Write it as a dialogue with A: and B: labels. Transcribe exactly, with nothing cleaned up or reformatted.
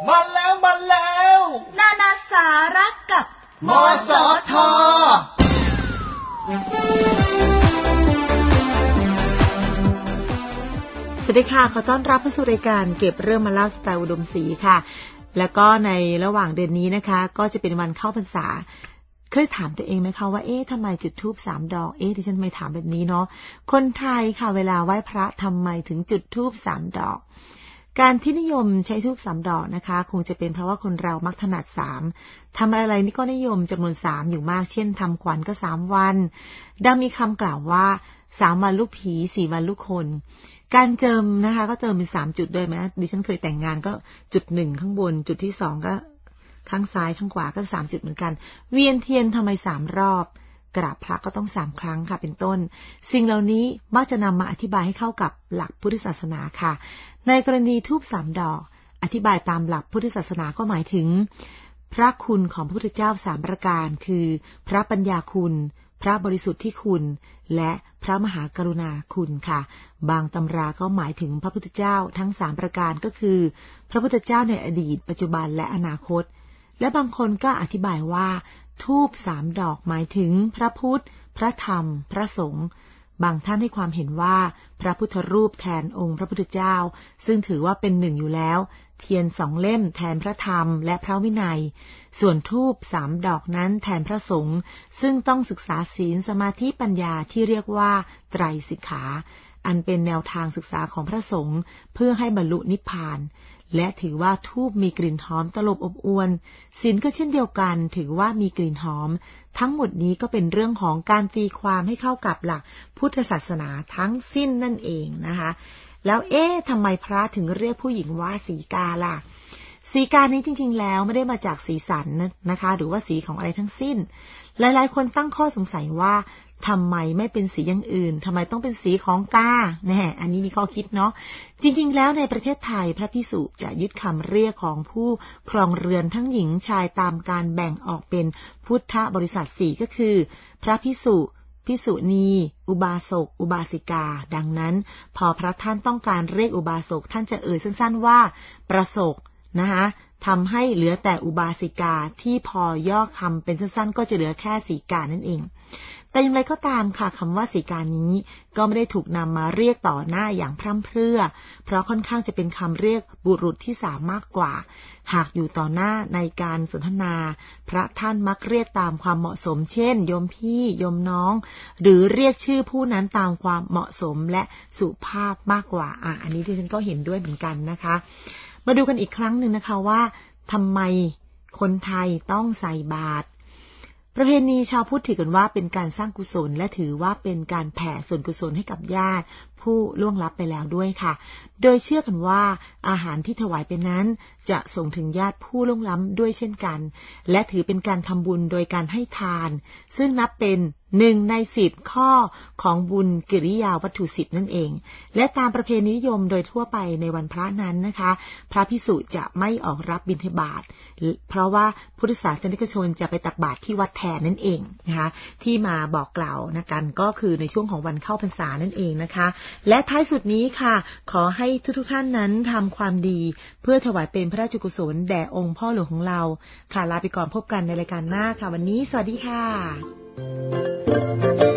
A: มาแล้วมาแล้ว
B: นานาสาระกับ
A: มสท
C: สวัสดีค่ะขอต้อนรับเข้าสู่รายการเก็บเรื่องมาเล่าสไตล์อุดมศรีค่ะแล้วก็ในระหว่างเดือนนี้นะคะก็จะเป็นวันเข้าพรรษาเคยถามตัวเองไหมคะว่าเอ๊ะทำไมจุดธูปสามดอกเอ๊ะดิฉันไม่ถามแบบนี้เนาะคนไทยค่ะเวลาไหว้พระทำไมถึงจุดธูปสามดอกการที่นิยมใช้ธูปสามดอกนะคะคงจะเป็นเพราะว่าคนเรามักถนัดสามทำอะไรนี่ก็นิยมจำนวนสามอยู่มากเช่นทำขวัญก็สามวันดังมีคำกล่าวว่าสามวันลูกผีสี่วันลูกคนการเจิมนะคะก็เจิมเป็นสามจุดด้วยไหมดิฉันเคยแต่งงานก็จุดหนึ่งข้างบนจุดที่สองก็ข้างซ้ายข้างขวาก็สามจุดเหมือนกันเวียนเทียนทำไมสามรอบกราบพระก็ต้องสามครั้งค่ะเป็นต้นสิ่งเหล่านี้มักจะนำมาอธิบายให้เข้ากับหลักพุทธศาสนาค่ะในกรณีธูปสามดอกอธิบายตามหลักพุทธศาสนาก็หมายถึงพระคุณของพระพุทธเจ้าสามประการคือพระปัญญาคุณพระบริสุทธิ์ที่คุณและพระมหากรุณาคุณค่ะบางตำราก็หมายถึงพระพุทธเจ้าทั้งสามประการก็คือพระพุทธเจ้าในอดีตปัจจุบันและอนาคตและบางคนก็อธิบายว่าธูปสามดอกหมายถึงพระพุทธพระธรรมพระสงฆ์บางท่านให้ความเห็นว่าพระพุทธรูปแทนองค์พระพุทธเจ้าซึ่งถือว่าเป็นหนึ่งอยู่แล้วเทียนสองเล่มแทนพระธรรมและพระวินัยส่วนธูปสามดอกนั้นแทนพระสงฆ์ซึ่งต้องศึกษาศีลสมาธิปัญญาที่เรียกว่าไตรสิกขาอันเป็นแนวทางศึกษาของพระสงฆ์เพื่อให้บรรลุนิพพานและถือว่าธูปมีกลิ่นหอมตลบอบอวลศีลก็เช่นเดียวกันถือว่ามีกลิ่นหอมทั้งหมดนี้ก็เป็นเรื่องของการตีความให้เข้ากับหลักพุทธศาสนาทั้งสิ้นนั่นเองนะคะแล้วเอ๊ะทำไมพระถึงเรียกผู้หญิงว่าสีกาล่ะสีกานี้จริงๆแล้วไม่ได้มาจากสีสันนะคะหรือว่าสีของอะไรทั้งสิ้นหลายๆคนตั้งข้อสงสัยว่าทำไมไม่เป็นสีอย่างอื่นทำไมต้องเป็นสีของกาแน่อันนี้มีข้อคิดเนาะจริงๆแล้วในประเทศไทยพระภิกษุจะยึดคำเรียกของผู้ครองเรือนทั้งหญิงชายตามการแบ่งออกเป็นพุทธบริษัทสี่ก็คือพระภิกษุภิกษุณีอุบาสกอุบาสิกาดังนั้นพอพระท่านต้องการเรียกอุบาสกท่านจะเอ่ยสั้นๆว่าประสกนะคะทำให้เหลือแต่อุบาสิกาที่พอย่อคำเป็นสั้นๆก็จะเหลือแค่สีกานั่นเองแต่อย่างไรก็ตามค่ะคำว่าสีกานี้ก็ไม่ได้ถูกนำมาเรียกต่อหน้าอย่างพร่ำเพรื่อเพราะค่อนข้างจะเป็นคำเรียกบุรุษที่สามมากกว่าหากอยู่ต่อหน้าในการสนทนาพระท่านมักเรียกตามความเหมาะสมเช่นโยมพี่โยมน้องหรือเรียกชื่อผู้นั้นตามความเหมาะสมและสุภาพมากกว่าอ่ะอันนี้ที่ฉันก็เห็นด้วยเหมือนกันนะคะมาดูกันอีกครั้งหนึ่งนะคะว่าทำไมคนไทยต้องใส่บาตรประเพณีชาวพุทธถือกันว่าเป็นการสร้างกุศลและถือว่าเป็นการแผ่ส่วนกุศลให้กับญาติผู้ล่วงลับไปแล้วด้วยค่ะโดยเชื่อกันว่าอาหารที่ถวายไปนั้นจะส่งถึงญาติผู้ล่วงลับด้วยเช่นกันและถือเป็นการทำบุญโดยการให้ทานซึ่งนับเป็นหนึ่งในสิบข้อของบุญกิริยาวัตถุสิบนั่นเองและตามประเพณีนิยมโดยทั่วไปในวันพระนั้นนะคะพระภิกษุจะไม่ออกรับบิณฑบาตเพราะว่าพุทธศาสนิกชนจะไปตักบาตรที่วัดแทนนั่นเองนะคะที่มาบอกกล่าวนะกันก็คือในช่วงของวันเข้าพรรษานั่นเองนะคะและท้ายสุดนี้ค่ะขอให้ทุกๆท่านนั้นทำความดีเพื่อถวายเป็นพระราชกุศลแด่องค์พ่อหลวงของเราค่ะลาไปก่อนพบกันในรายการหน้าค่ะวันนี้สวัสดีค่ะ